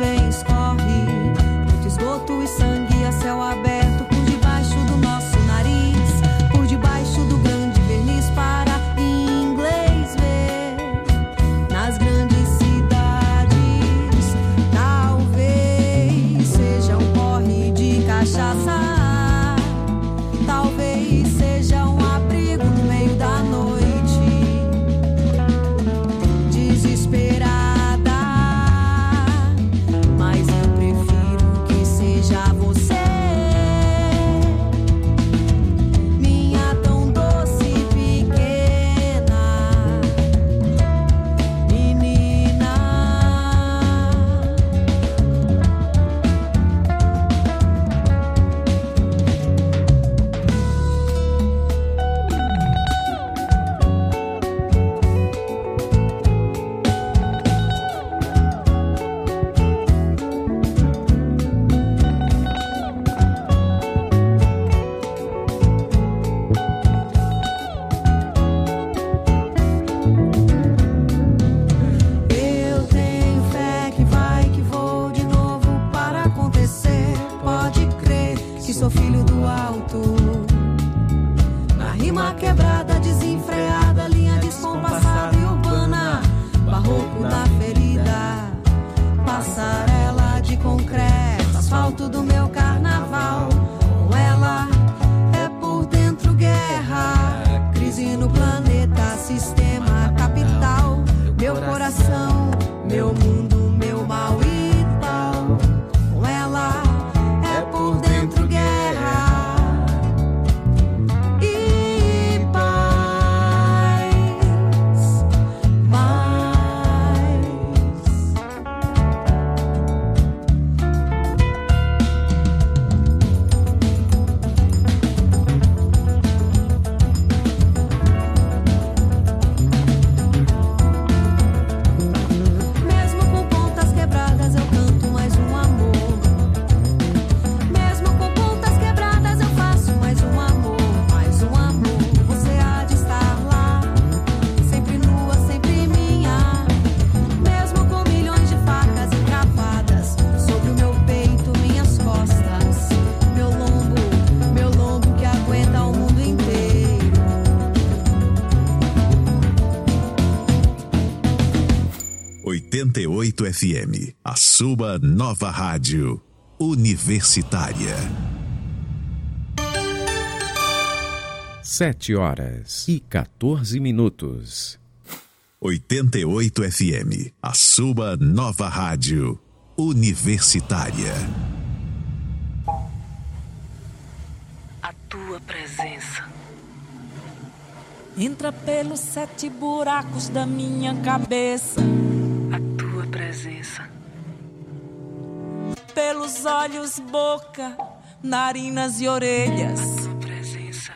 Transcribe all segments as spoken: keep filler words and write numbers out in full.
nuvem escorre, muito esgoto e sangue a céu aberto por debaixo do nosso nariz, por debaixo do grande verniz para inglês ver nas grandes cidades. Talvez seja um porre de cachaça, talvez seja um abrigo no meio da noite, desesperada. Mas eu prefiro que seja você, minha tão doce e pequena menina. Eu tenho fé que vai, que vou de novo para acontecer. Pode crer que sou filho do alto, na rima quebrada, desenfreada, linha descompassada e urbana, barroco na ferida, passarela de concreto, asfalto do meu carnaval. Com ela é por dentro guerra, crise no planeta, sistema capital, meu coração, meu mundo, meu mal e tal. Com ela é por dentro guerra e paz, mais. Mesmo com pontas quebradas eu canto mais um amor, mesmo com pontas quebradas eu faço mais um amor, mais um amor. Você há de estar lá, sempre nua, sempre minha, mesmo com milhões de facas encravadas sobre o meu peito, minhas costas, meu lombo, meu lombo que aguenta o mundo inteiro. oitenta e oito F M, a sua nova rádio universitária. Sete horas e quatorze minutos. oitenta e oito F M, a sua nova rádio universitária. A tua presença Entra pelos sete buracos da minha cabeça, a tua presença pelos olhos, boca, narinas e orelhas, a tua presença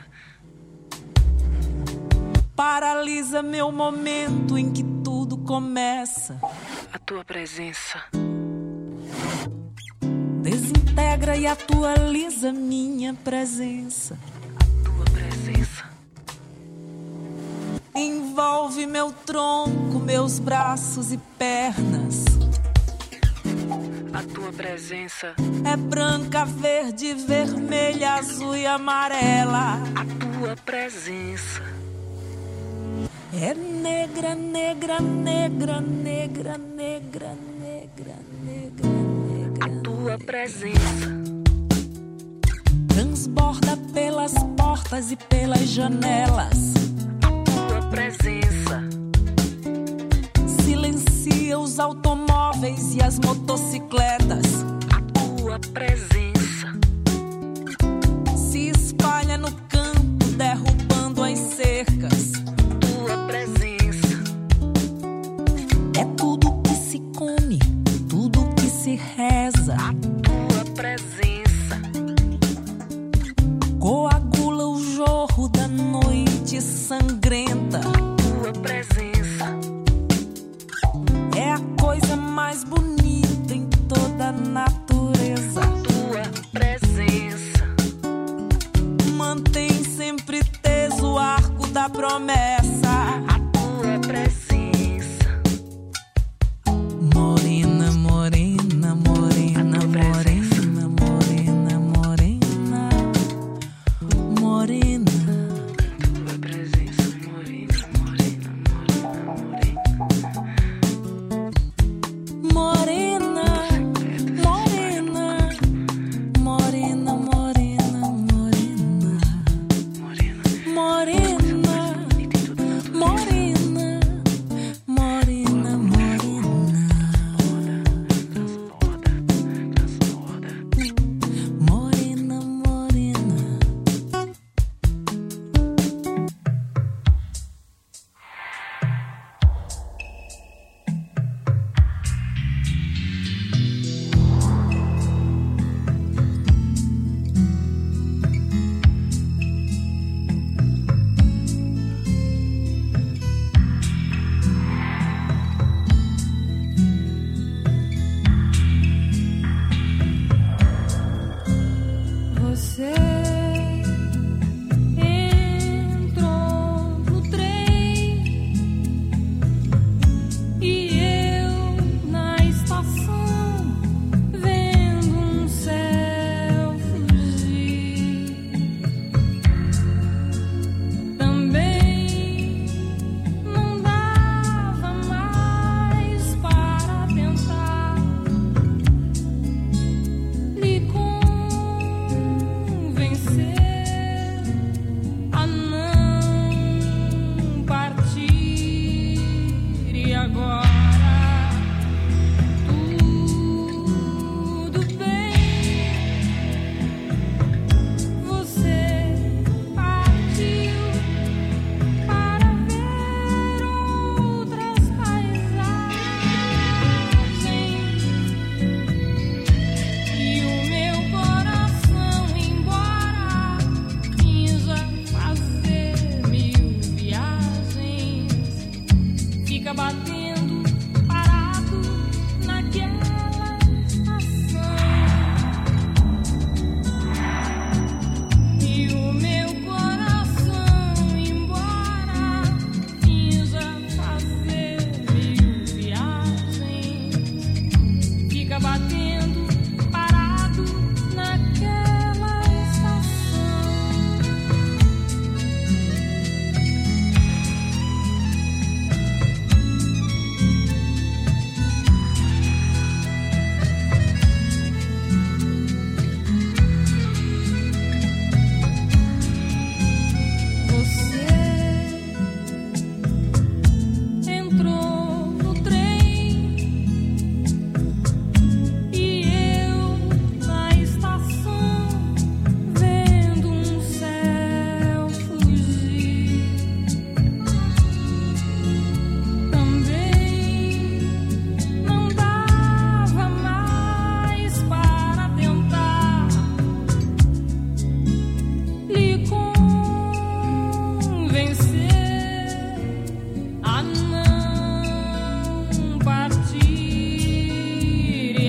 paralisa meu momento em que tudo começa, a tua presença desintegra e atualiza minha presença, a tua presença envolve meu tronco, meus braços e pernas. a tua presença É branca, verde, vermelha, azul e amarela. a tua presença É negra, negra, negra, negra, negra, negra, negra, negra. a tua presença Transborda pelas portas e pelas janelas. a tua presença Silencia os automóveis e as motocicletas. a tua presença Se espalha no campo, derrubando as cercas. tua presença É tudo que se come, tudo que se reza. a tua presença Coagula o jorro da noite sangrenta. tua presença É a coisa mais bonita em toda a natureza. tua presença Mantém sempre teso o arco da promessa.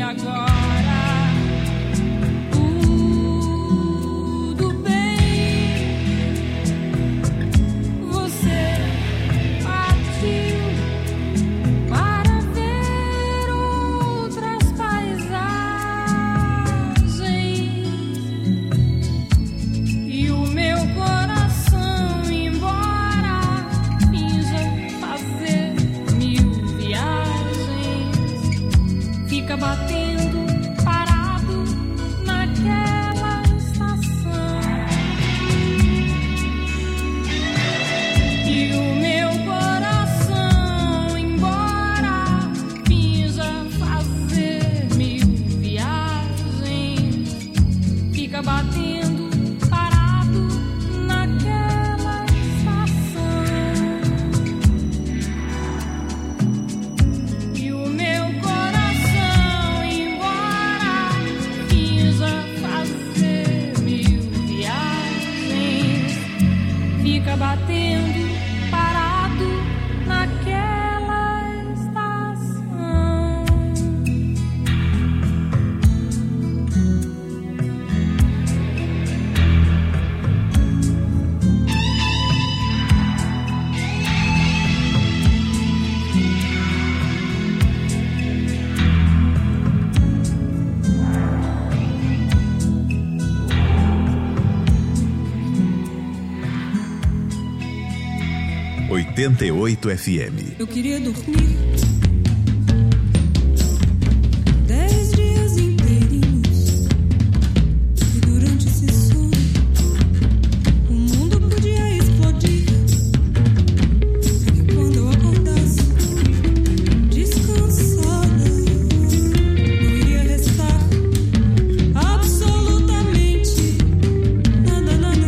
oitenta e oito F M. Eu queria dormir dez dias inteirinhos e durante esse sono o mundo podia explodir. E quando eu acordasse descansada, não iria restar absolutamente nada, nada,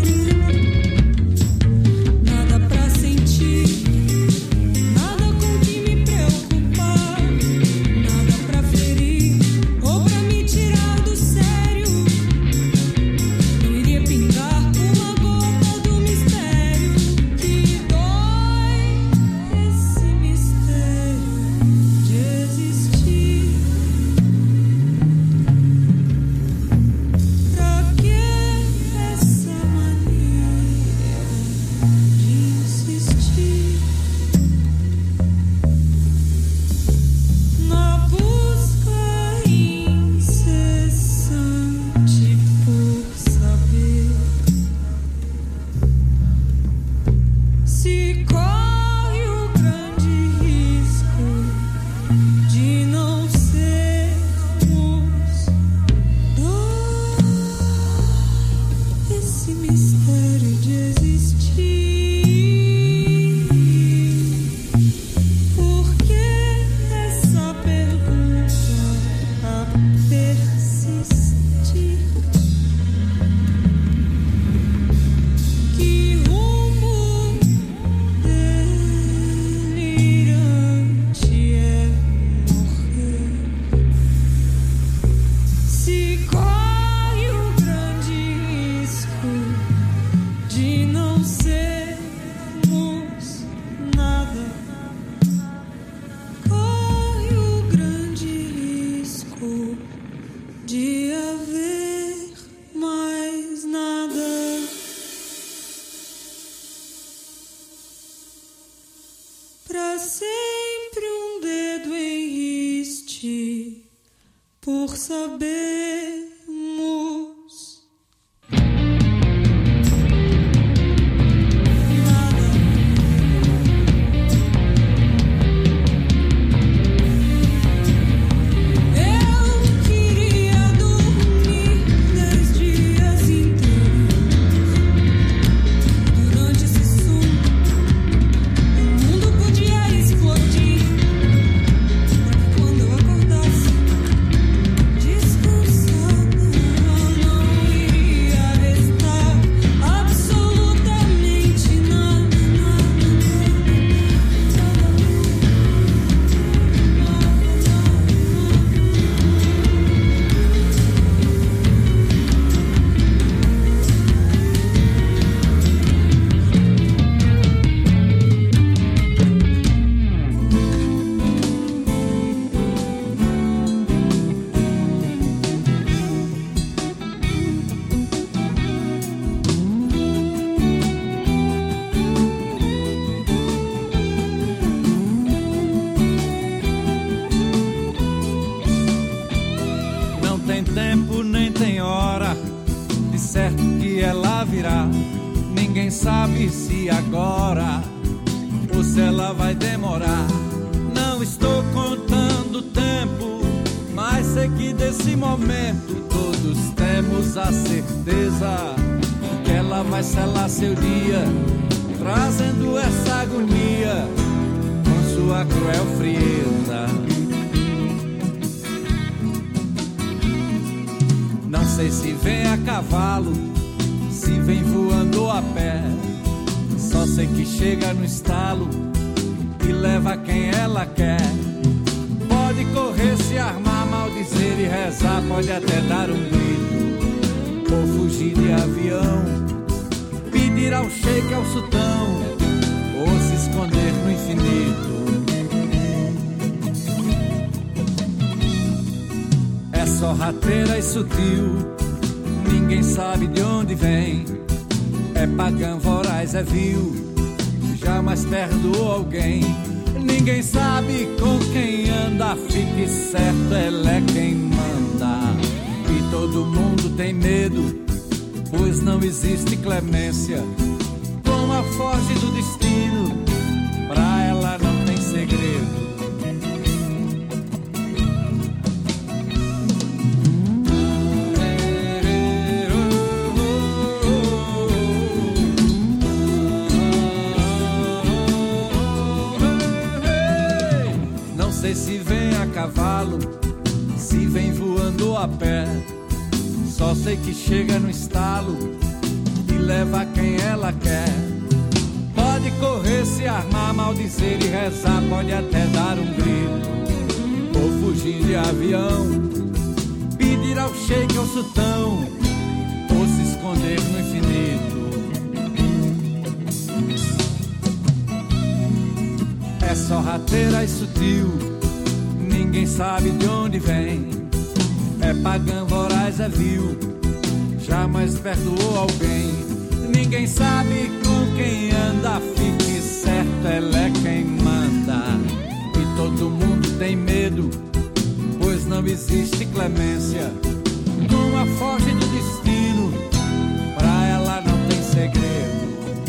nada pra sentir. Nada com que me preocupar, nada pra ferir ou pra me tirar do sério. Não iria pingar uma gota do mistério que dói, esse mistério de existir. Pra que essa mania de insistir na busca incessante por saber se corre o grande risco de não sermos dois, esse mistério de existir. Por que essa pergunta a persistir? Que rumo delirante é morrer? Se corre o grande risco de não sermos nada, corre o grande risco de haver mais nada. Pra sempre um dedo em riste por sabermos nada. Eu queria dormir dez dias inteiros. Durante esse sono, o mundo podia explodir. Quando eu acordasse descansada, tem tempo nem tem hora, de certo que ela virá. Ninguém sabe se agora ou se ela vai demorar. Não estou contando o tempo, mas sei que desse momento todos temos a certeza que ela vai selar seu dia, trazendo essa agonia com sua cruel frieza. Não sei se vem a cavalo, se vem voando a pé, só sei que chega no estalo e leva quem ela quer. Pode correr, se armar, maldizer e rezar, pode até dar um grito ou fugir de avião, pedir ao sheik, ao sultão, ou se esconder no infinito. É sorrateira e sutil, ninguém sabe de onde vem. É pagã, voraz, é vil, jamais perdoou alguém. Ninguém sabe com quem anda, fique certo, ela é quem manda. E todo mundo tem medo, pois não existe clemência. Como a foge do destino, pra ela não tem segredo. Se vem a cavalo, se vem voando a pé, só sei que chega no estalo e leva quem ela quer. Pode correr, se armar, maldizer e rezar, pode até dar um grito ou fugir de avião, pedir ao sheik, ao sultão, ou se esconder no infinito. É sorrateira e sutil, ninguém sabe de onde vem. É pagã, voraz, é vil, jamais perdoou alguém. Ninguém sabe com quem anda, fique certo, ela é quem manda. E todo mundo tem medo, pois não existe clemência. Como a foge do destino, pra ela não tem segredo.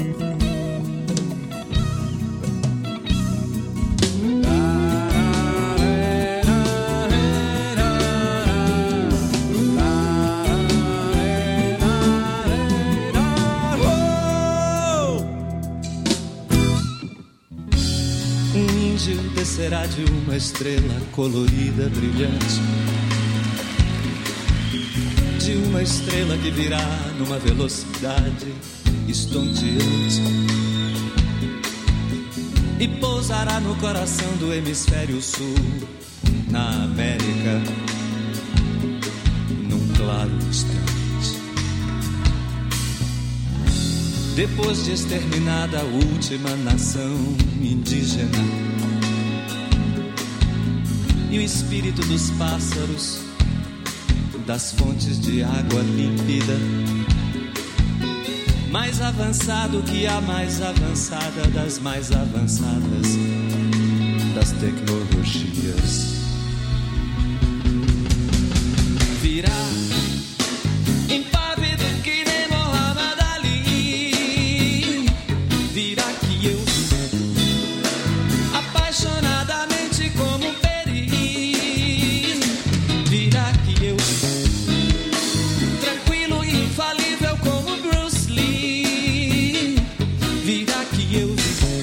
Será de uma estrela colorida, brilhante, de uma estrela que virá numa velocidade estonteante e pousará no coração do hemisfério sul, na América, num claro instante. Depois de exterminada a última nação indígena e o espírito dos pássaros, das fontes de água límpida, mais avançado que a mais avançada das mais avançadas das tecnologias, virá impávido que nem Muhammad Ali, virá que eu apaixonadamente como um tranquilo e infalível como Bruce Lee, virá que eu,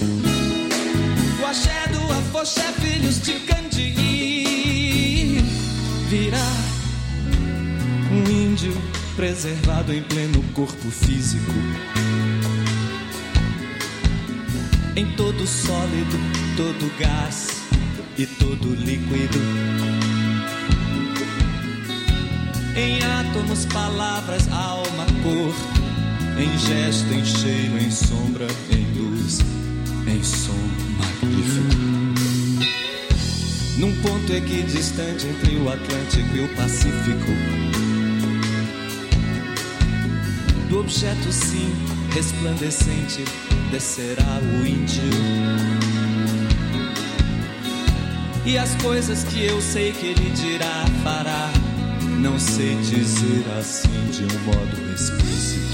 o axé do afoxé, filhos de Gandhi, virá um índio preservado em pleno corpo físico, em todo sólido, todo gás e todo líquido, em átomos, palavras, alma, cor, em gesto, em cheiro, em sombra, em luz, em som magnífico. Num ponto equidistante entre o Atlântico e o Pacífico, do objeto sim resplandecente descerá o índio, e as coisas que eu sei que ele dirá, fará, não sei dizer assim de um modo explícito.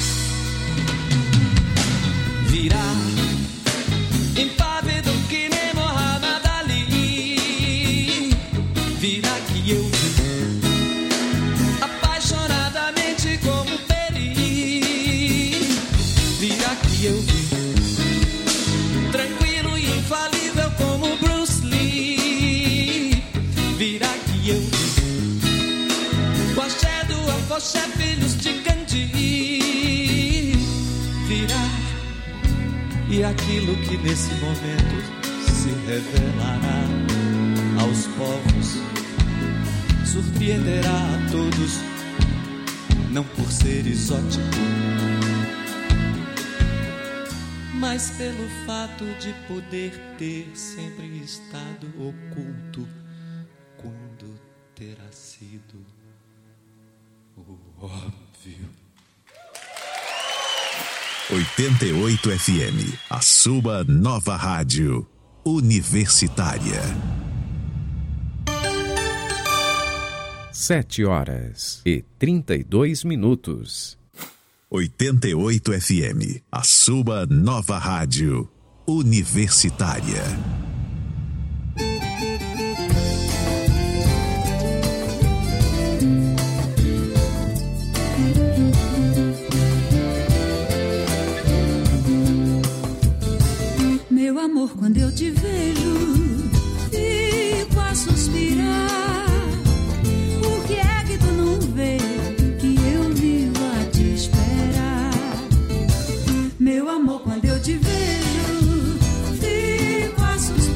Virá impávido que nem Muhammad Ali. Virá que eu vi apaixonadamente como Peri. Virá que eu vi tranquilo e infalível como Bruce Lee. Virá que eu vi o axé do afoxé, filhos de Gandhi. Virá, e aquilo que nesse momento se revelará aos povos surpreenderá a todos, não por ser exótico, mas pelo fato de poder ter sempre estado oculto quando terá sido o óbvio. oitenta e oito F M, a sua nova rádio universitária. Sete horas e trinta e dois minutos. oitenta e oito F M, a sua nova rádio universitária. Meu amor, quando eu te vejo, fico a suspirar. Por que é que tu não vê que eu vivo a te esperar? Meu amor, quando eu te vejo, fico a suspirar.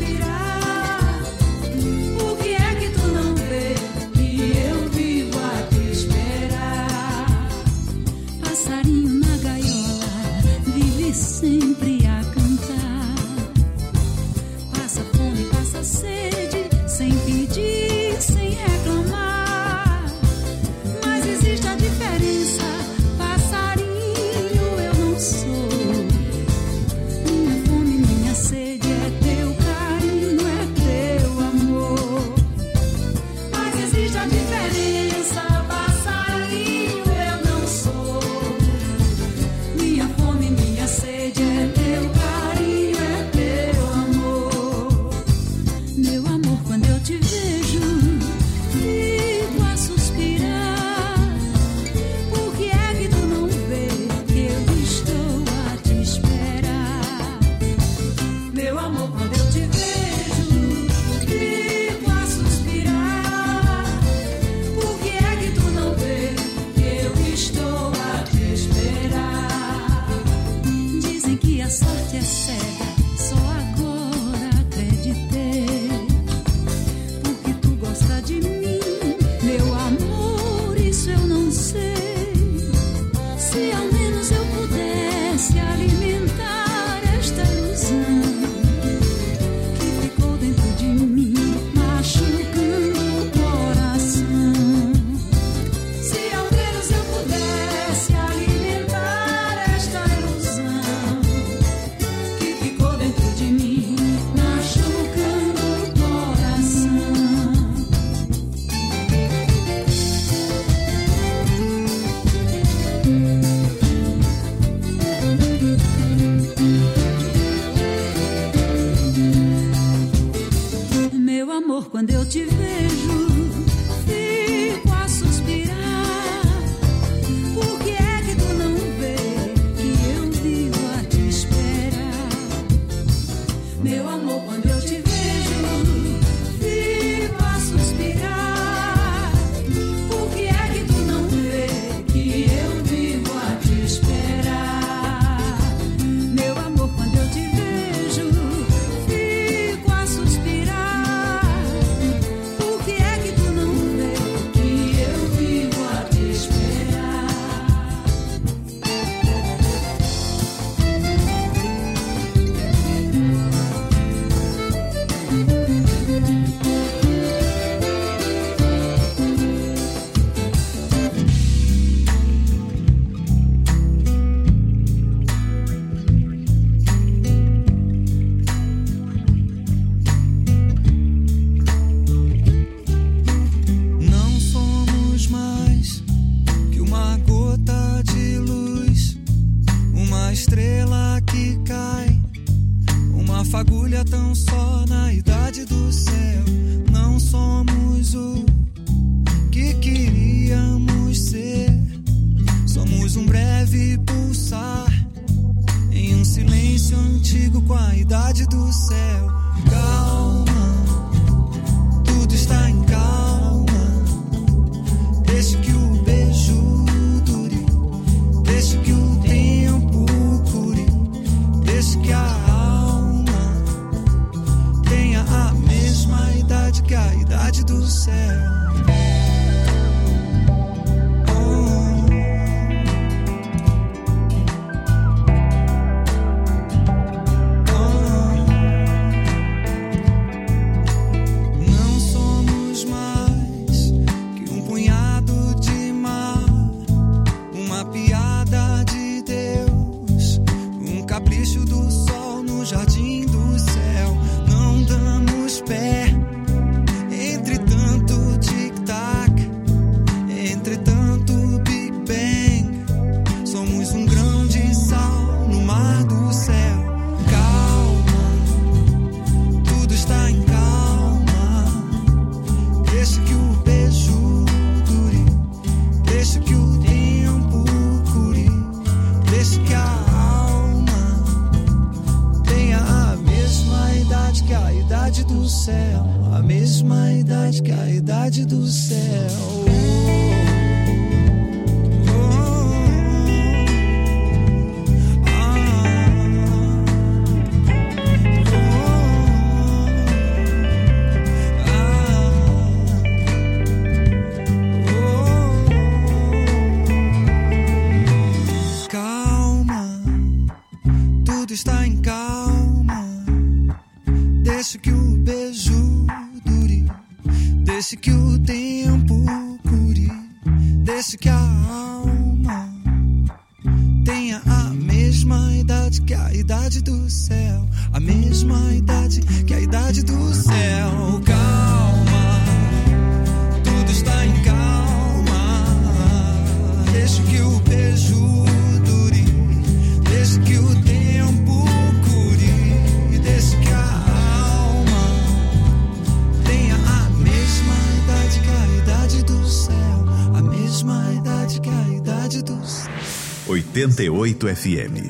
que o tempo cure, deixe que a alma tenha a mesma idade que a idade do céu, a mesma idade que a idade do céu. Calma, tudo está em calma. Deixe que o beijo dure, deixe que o tempo cure, deixe que a alma tenha a mesma idade que a idade do céu, a mesma idade que a idade do céu. oitenta e oito F M.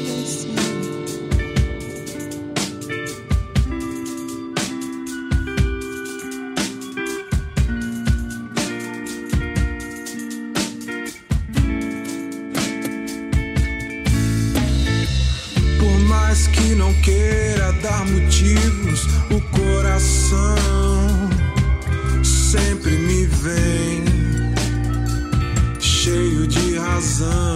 Por mais que não queira dar motivos, o coração sempre me vem cheio de razão.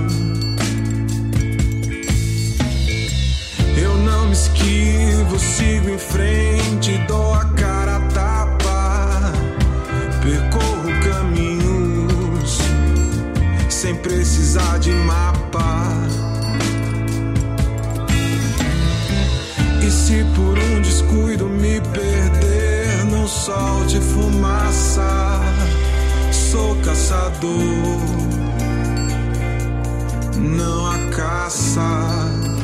Eu não me esquivo, sigo em frente, dou a cara a tapa, percorro caminhos sem precisar de mapa. E se por um descuido me perder, não solte fumaça. Sou caçador, não há caça.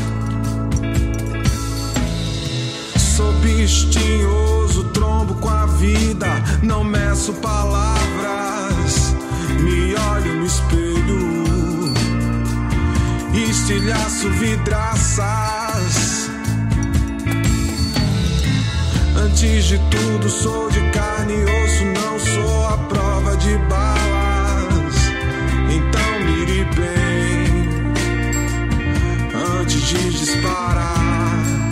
Sou bicho tinhoso, trombo com a vida, não meço palavras. Me olho no espelho, estilhaço vidraças. Antes de tudo sou de carne e osso, não sou a prova de balas. Então mire bem antes de disparar.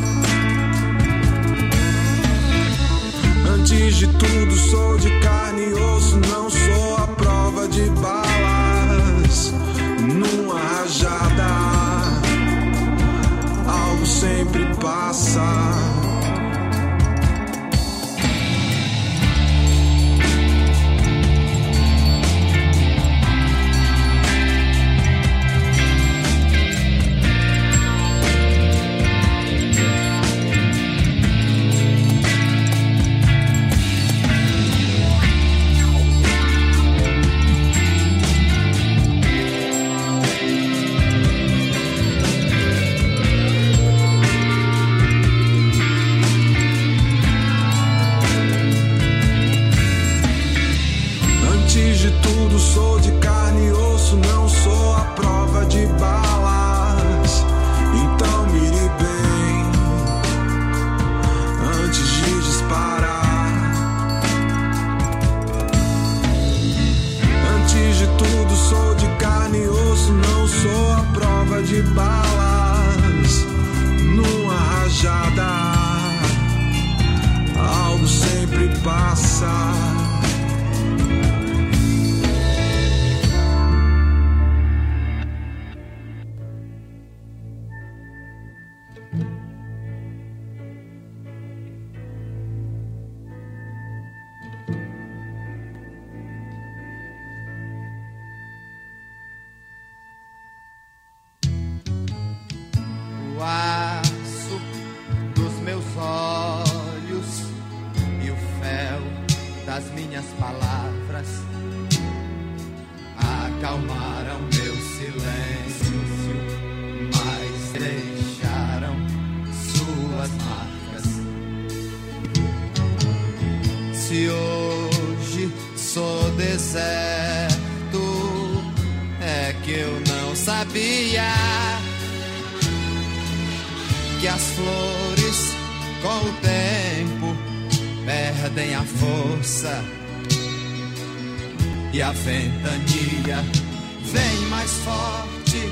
Antes de tudo sou de carne e osso, não sou a prova de balas. Numa rajada algo sempre passa. Sou de carne e osso, não sou a prova de balas. Então mire bem antes de disparar. Antes de tudo sou de carne e osso, não sou a prova de balas. Numa rajada algo sempre passa. Que as flores com o tempo perdem a força e a ventania vem mais forte.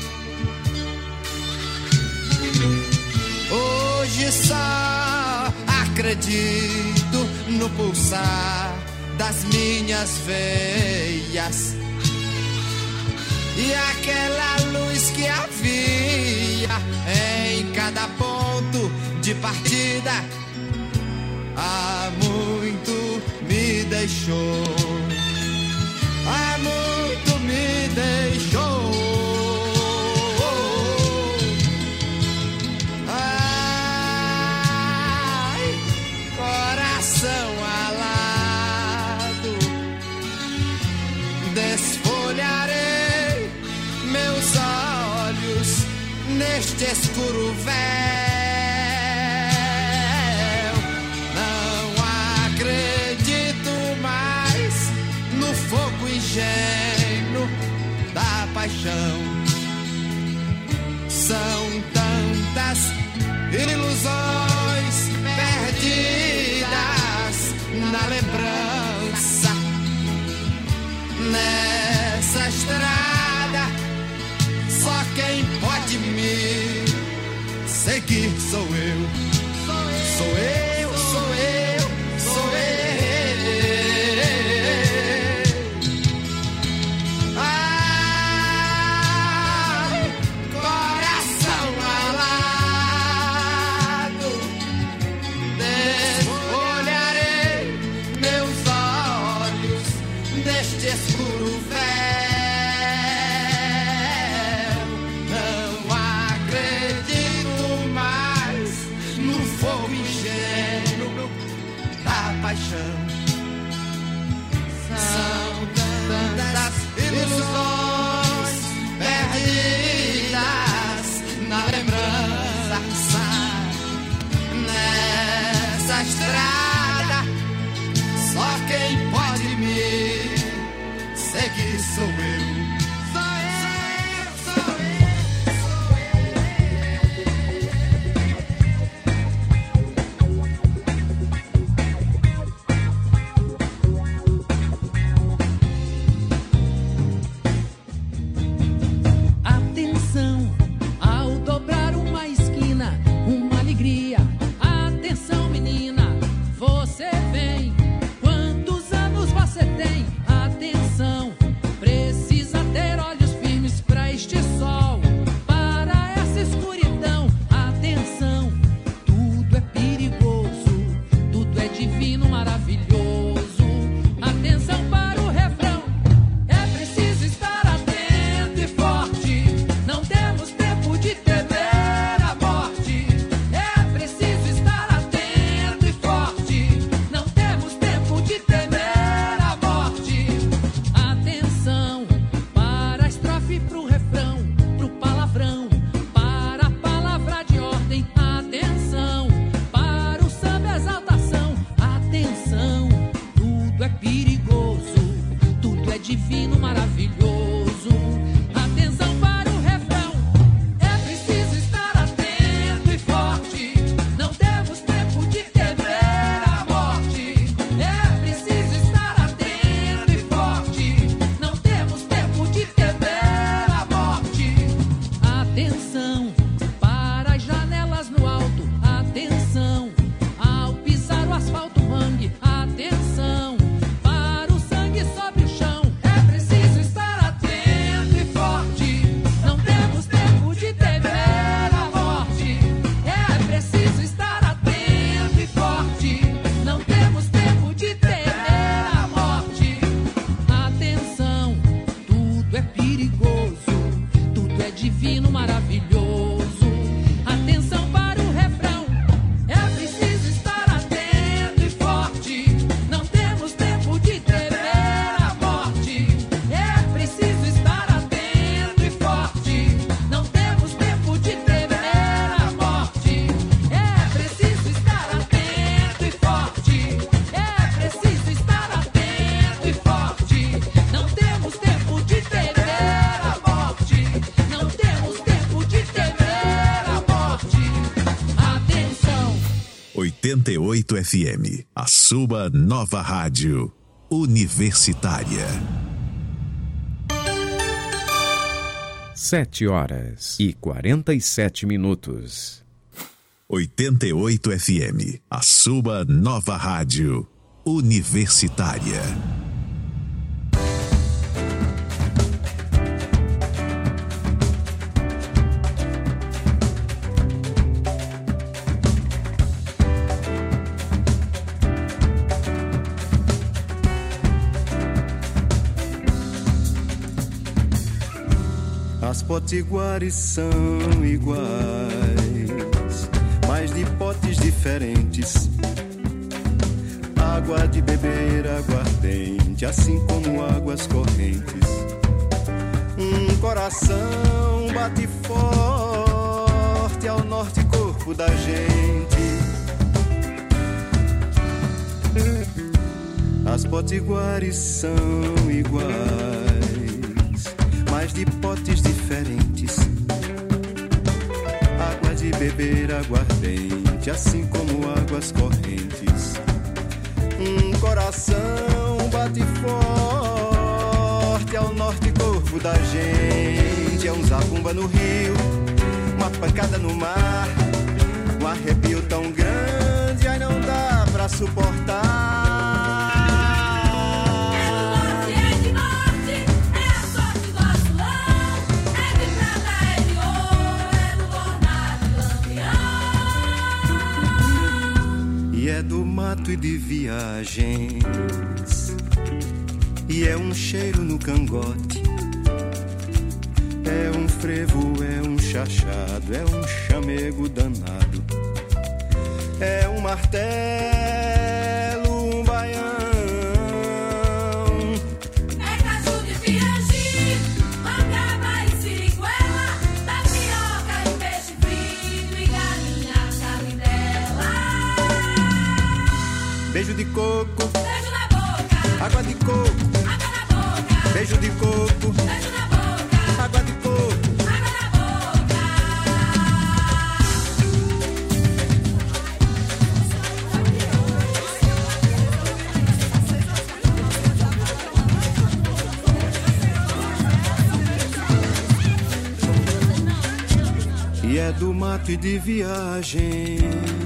Hoje só acredito no pulsar das minhas veias e aquela luz que havia em cada ponto de partida há muito me deixou deixou. Há muito me deixou. Ai, coração alado, desfolharei meus olhos neste escuro véu. Não acredito mais no fogo ingênuo da paixão. São tantas ilusões perdidas na lembrança. Nessa estrada só quem pode me seguir sou eu. Sou eu, sou eu, sou eu. Ai, coração alado, desfolharei meus olhos neste escuro véu. Não acredito mais no fogo ingênuo da paixão. São tantas ilusões perdidas na lembrança. Nessa estrada só quem pode me seguir sou eu. Sou eu, sou eu, Atenção, ao dobrar uma esquina, uma alegria. Atenção, menina, você vem. Quantos anos você tem? Atenção, precisa ter olhos firmes pra este sol, para essa escuridão. Atenção, tudo é perigoso, tudo é divino, maravilhoso. Atenção para o refrão, é preciso estar atento e forte. Não temos tempo de temer a morte. É preciso estar atento e forte. Não temos tempo de temer a morte. Atenção para a estrofe, pro refrão, pro palavrão, para a palavra de ordem. Atenção para o samba, exaltação. Atenção, tudo é perigoso, tudo é divino, maravilhoso. Atenção para o refrão, é preciso estar atento e forte. Não temos tempo de temer a morte. É preciso estar atento e forte. Não temos tempo de temer a morte. Atenção para as janelas no alto. Atenção ao pisar o asfalto mangue. Atenção para o sangue sobre o chão. É preciso estar atento e forte. Não temos tempo de temer a morte. É preciso estar atento e forte. Não temos tempo de temer a morte. Atenção, tudo é perigoso, tudo é divino, maravilhoso. Atenção para o refrão, é preciso estar atento e forte. Não temos tempo de temer a morte. É preciso estar atento e forte. Não temos tempo de temer a morte. É preciso estar atento e forte. É preciso estar atento e forte. Não temos tempo de temer a morte. Não temos tempo de temer a morte. Atenção. oitenta e oito F M, a sua nova rádio universitária. Sete horas e quarenta e sete minutos. oitenta e oito F M, a sua nova rádio universitária. As potiguares são iguais, mas de potes diferentes. Água de beber, aguardente, assim como águas correntes. Um coração bate forte ao norte corpo da gente. As potiguares são iguais, mas de potes diferentes. Água de beber, aguardente, assim como águas correntes. Um coração bate forte ao norte corpo da gente. É um zabumba no rio, uma pancada no mar, um arrepio tão grande, ai não dá pra suportar. É do mato e de viagens, e é um cheiro no cangote, é um frevo, é um chachado, é um chamego danado, é um martelo, um baião, é caju de pirangi, mangaba e siriguela, tapioca e peixe frito e galinha cabidela. Beijo de coco, beijo na boca, água de coco, água na boca, beijo de coco, beijo na boca, água de coco, água na boca. E é do mato e de viagens,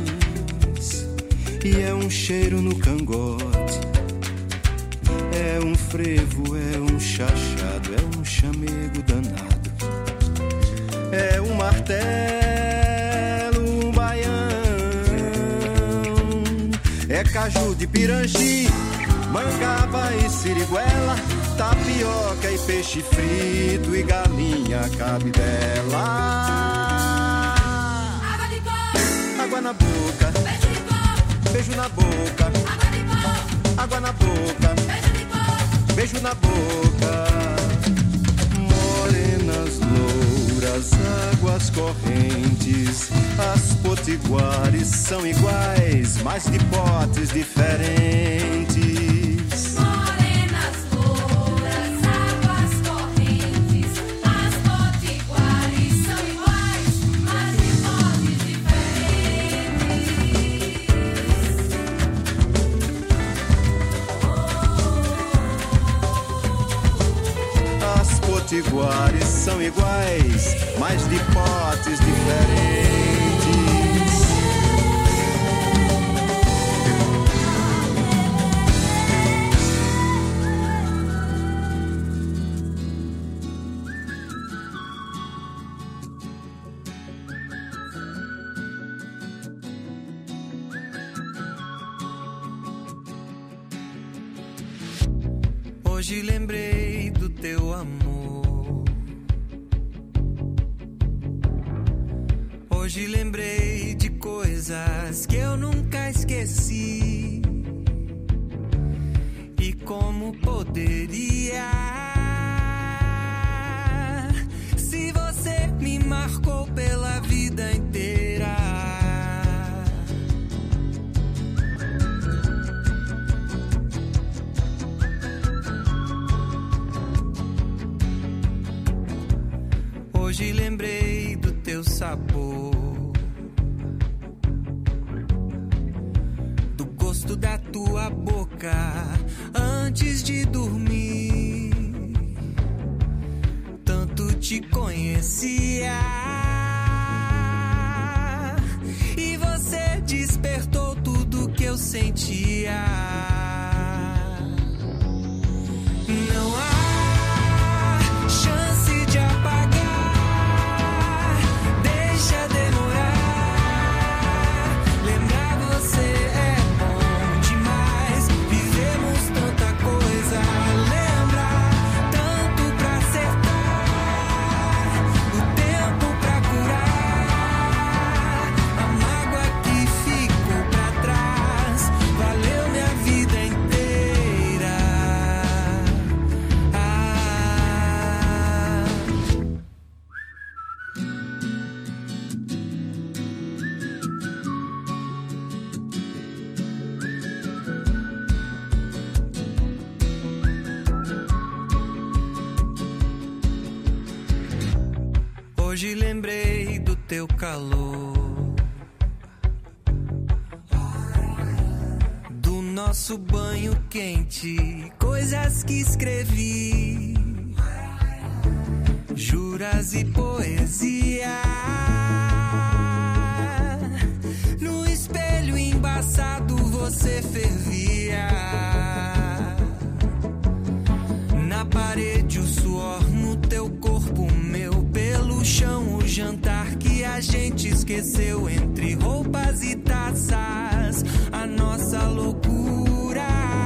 e é um cheiro no cangote, é um frevo, é um chachado, é um chamego danado, é um martelo, um baião, é caju de pirangi, mangaba e siriguela, tapioca e peixe frito e galinha cabidela. Água de coco, água na boca, beijo de coco, beijo na boca, água de coco, água na boca, beijo de coco, beijo na boca. Morenas louras, águas correntes, as potiguares são iguais, mas de potes diferentes. morenas louras, águas correntes, as potiguares são iguais, mas de potes diferentes. As potiguares são iguais, mas de potes diferentes. Hoje lembrei do teu amor. Hoje lembrei de coisas que eu nunca esqueci. E como poderia, se você me marcou pela vida inteira. Hoje lembrei do teu sabor, do gosto da tua boca antes de dormir. Tanto te conhecia e você despertou tudo que eu sentia. Não há chance de apagar. Deixa demorar. Lembrar você é bom demais. Vivemos tanta coisa. Lembra tanto pra acertar. Hoje lembrei do teu calor, do nosso banho quente, coisas que escrevi, juras e poesia. No espelho embaçado você fervia, na parede o suor, no teu corpo meu, pelo chão o jantar que a gente esqueceu, entre roupas e taças, a nossa loucura.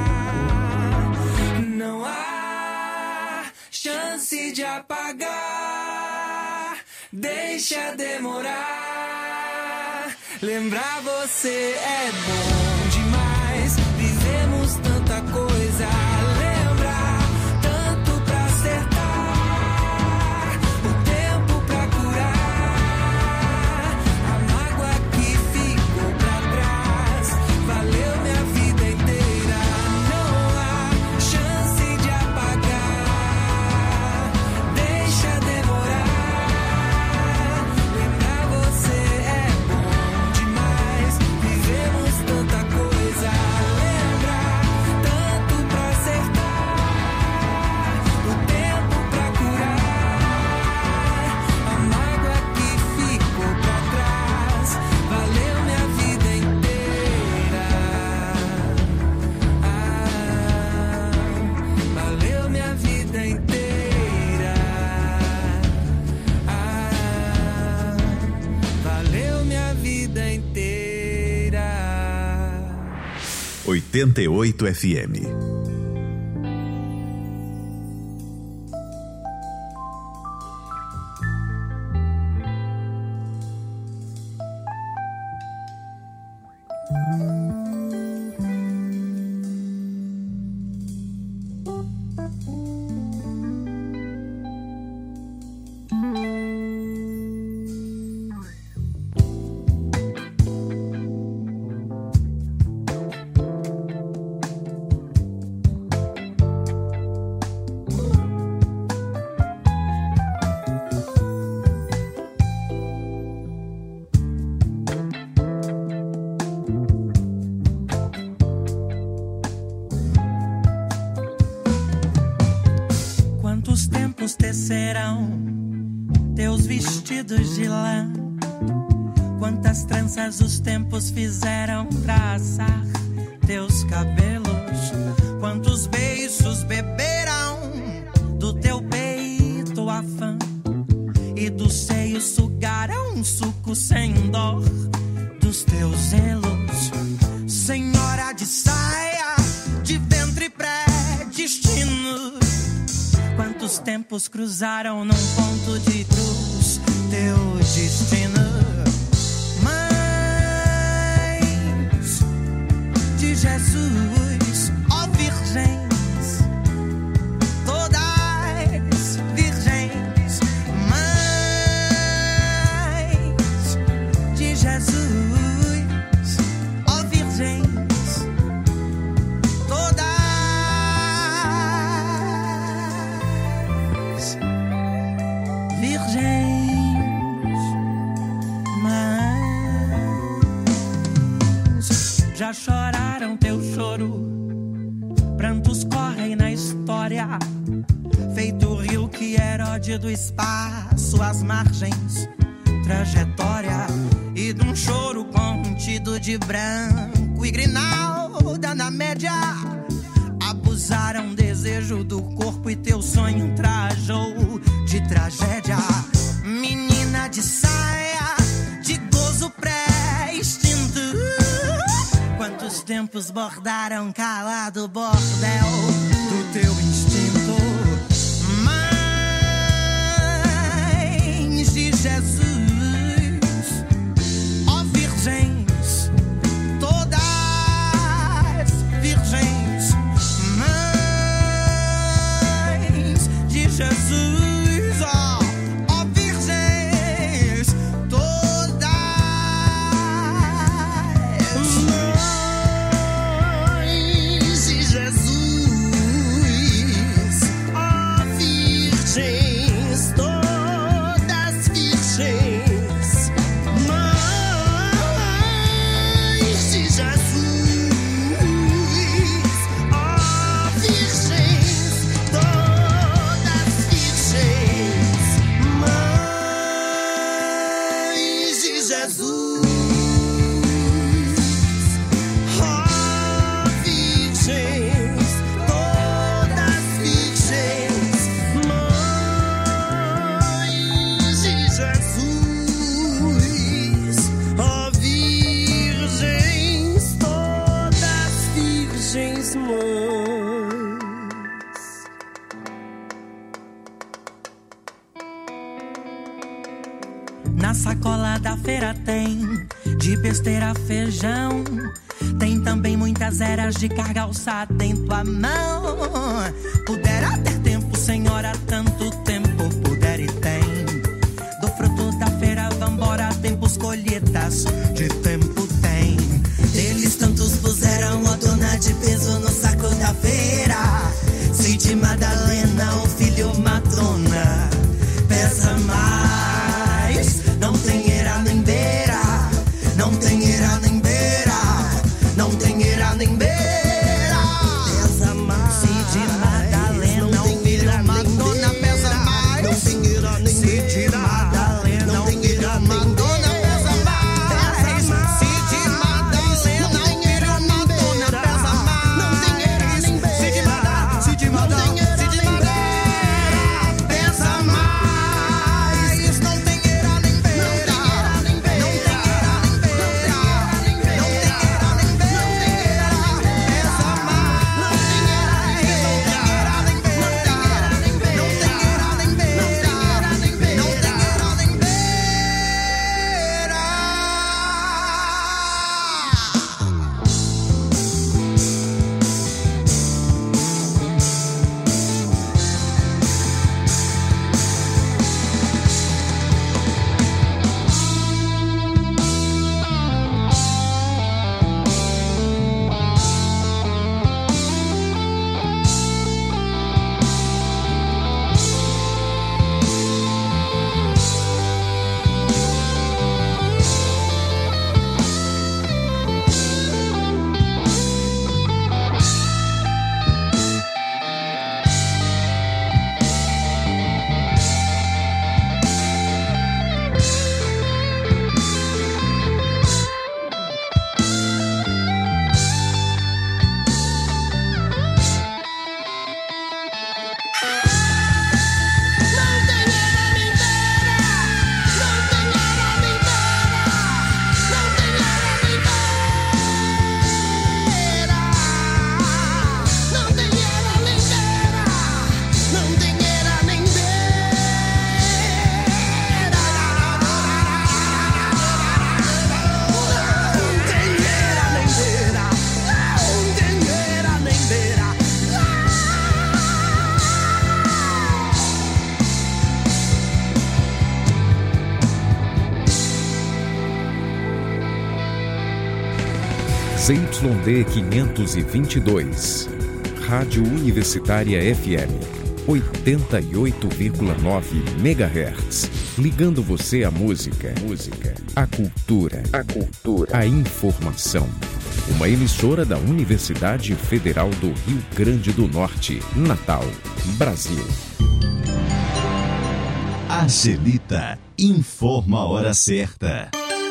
Não há chance de apagar, deixa demorar. Lembrar você é bom demais, vivemos tanta coisa. Lembrar tanto pra acertar, o tempo pra curar, a mágoa que ficou pra trás, valeu minha vida inteira. Não há chance de apagar, deixa demorar. Lembrar você é bom demais, vivemos tanta coisa. Lembrar tanto pra acertar, o tempo pra curar, a mágoa que ficou pra trás, valeu minha vida inteira. Ah, valeu minha vida inteira. Ah, valeu minha vida inteira. oitenta e oito F M. Quantos tempos tecerão teus vestidos de lã? Quantas tranças os tempos fizeram pra assar teus cabelos? Quantos beijos beberão do teu peito a fã? E dos seios sugarão um suco sem dó dos teus zelos? Senhora de saia, de ventre pré-destino, quantos tempos cruzaram num ponto de cruz teu destino? Mães de Jesus, ó virgens, todas virgens. Mães de Jesus, ó virgens, todas virgens. Mas já choraram teu choro, prantos correm na história, feito o rio que erode do espaço as margens, trajetória. E de um choro contido de branco e grinalda na média, abusaram desejo do corpo e teu sonho trajou de tragédia. Menina de saia, de gozo pré-extinto, quantos tempos bordaram calado o bordel do teu instinto? Mães de Jesus, ó virgens, todas virgens. Mães de Jesus, ó, ó virgens, todas. Mães de Jesus, ó virgens, todas virgens. Na sacola da feira tem de besteira feijão. Tem também muitas eras de carga alçada em tua mão. Pudera ter tempo, senhora, tanto tempo puder e tem. Do fruto da feira, vambora, tempos colheitas de tempo tem. Eles tantos puseram a dona de peso no saco da feira. Cid Madalena, o filho Madonna, pesa mais. Não tem era nem beira, não tem era nem beira, não tem era nem beira. Pesa mais. Cid Madalena, o filho Madonna, pesa mais. Não tem era nem beira. Cid Madalena, o filho Madonna, pesa mais. Cid Madalena, o filho Madonna, pesa mais. Não tem era nem beira. Cid Madalena, Cid Madalena, Cid Madalena, pesa mais. Não tem era nem beira. Não tem era nem beira. Não tem era nem beira. Pesa mais. Não tem era nem beira. Não tem era nem beira. Não tem era nem beira. Não tem era nem beira. Não tem era nem beira. Z Y D quinhentos e vinte e dois, Rádio Universitária F M, oitenta e oito vírgula nove megahertz, ligando você à música, música, à cultura, a cultura, à informação. Uma emissora da Universidade Federal do Rio Grande do Norte, Natal, Brasil. Angelita informa a hora certa.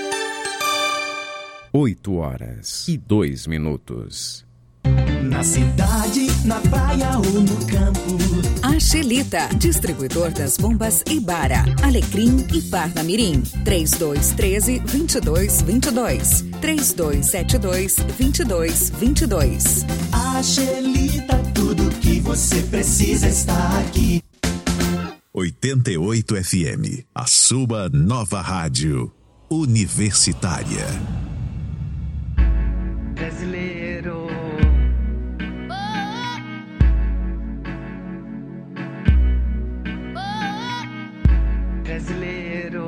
oito horas e dois minutos. Na cidade, na praia ou no campo. Angelita, distribuidor das bombas Ibara, Alecrim e Parnamirim. três dois um três, dois dois dois dois. três dois sete dois, dois dois dois dois. Angelita, tudo que você precisa está aqui. oitenta e oito F M, a sua nova rádio universitária. Brasileiro. Brasileiro.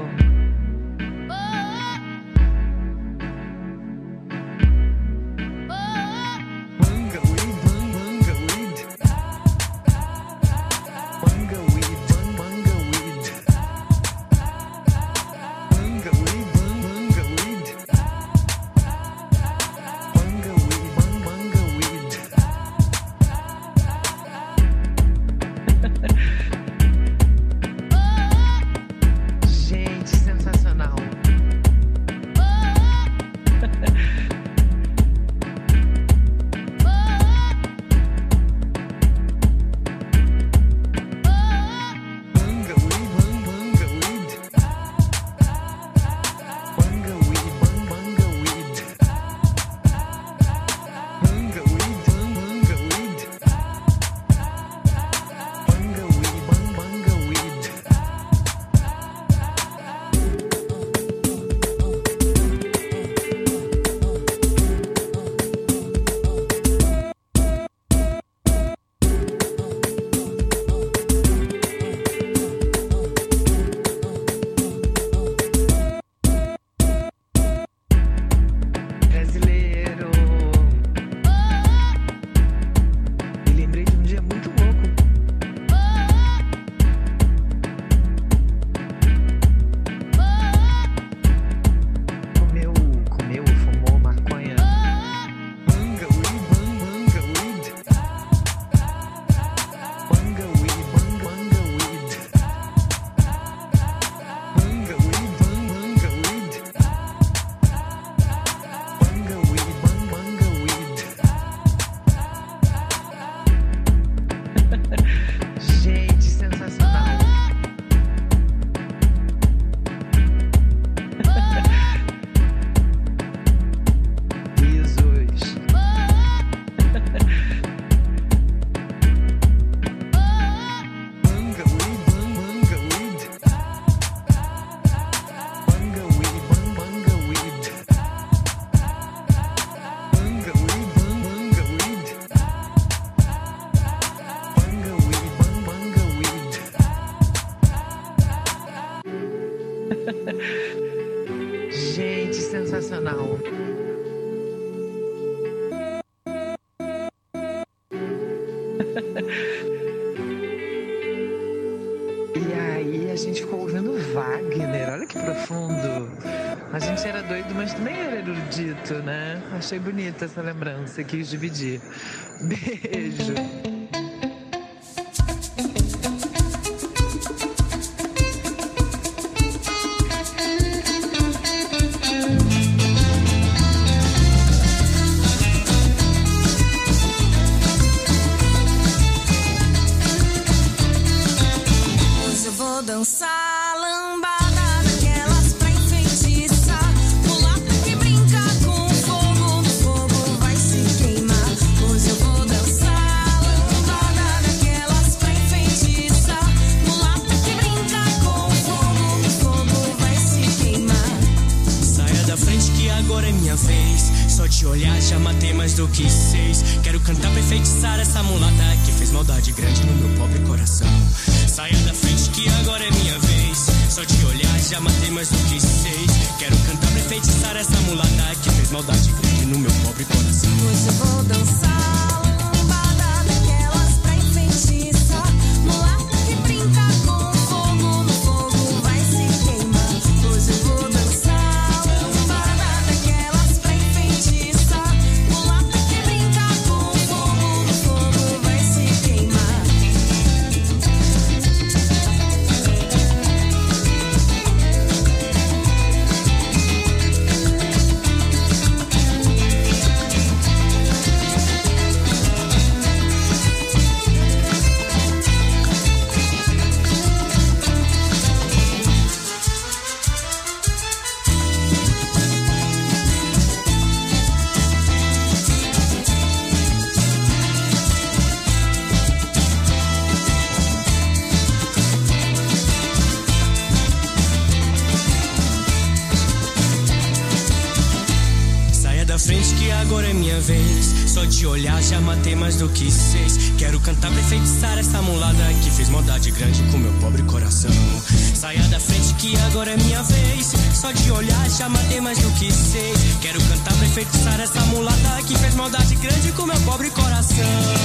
Manga weed, manga weed. Manga weed, manga weed. Manga weed, manga weed. sensacional. E aí a gente ficou ouvindo Wagner, olha que profundo. A gente era doido, mas também era erudito, né? Achei bonita essa lembrança, quis dividir. Beijo. Hoje eu vou dançar lambada daquelas pra enfeitiçar, mulata que brinca com fogo, no fogo vai se queimar. Hoje eu vou dançar lambada daquelas pra enfeitiçar, mulata que brinca com fogo, no fogo vai se queimar. Saia da frente que agora é minha vez. Só de olhar já matei mais do que seis. Quero cantar pra enfeitiçar essa mulata que fez maldade grande no meu pobre coração. Saia da frente que agora é minha vez. Só de olhar já matei mais do que seis. Quero cantar pra enfeitiçar essa mulata que fez maldade grande no meu pobre coração. Hoje eu vou dançar lambada daquelas pra enfeitiçar, mulata que brinca com fogo, no fogo vai se queimar. Hoje eu vou dançar lambada daquelas pra enfeitiçar, mulata que brinca com fogo, no fogo vai se queimar. Saia da frente que agora é minha vez. Só de olhar já matei mais do que seis. Quero cantar pra enfeitiçar essa mulata que fez maldade grande com meu pobre coração. Saia da frente que agora é minha vez. Só de olhar já matei mais do que seis. Quero cantar pra enfeitiçar essa mulata que fez maldade grande com meu pobre coração.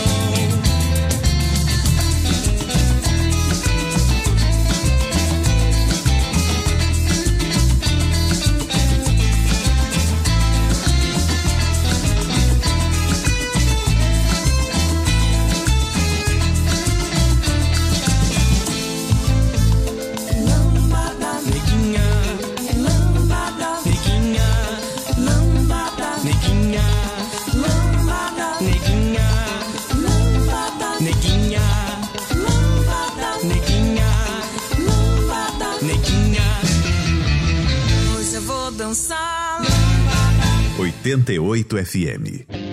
Lambada, Neguinha, lambada, neguinha, lambada, neguinha, lambada, neguinha, lambada, neguinha, lambada, neguinha, lambada. neguinha. Hoje eu vou dançar oitenta e oito F M.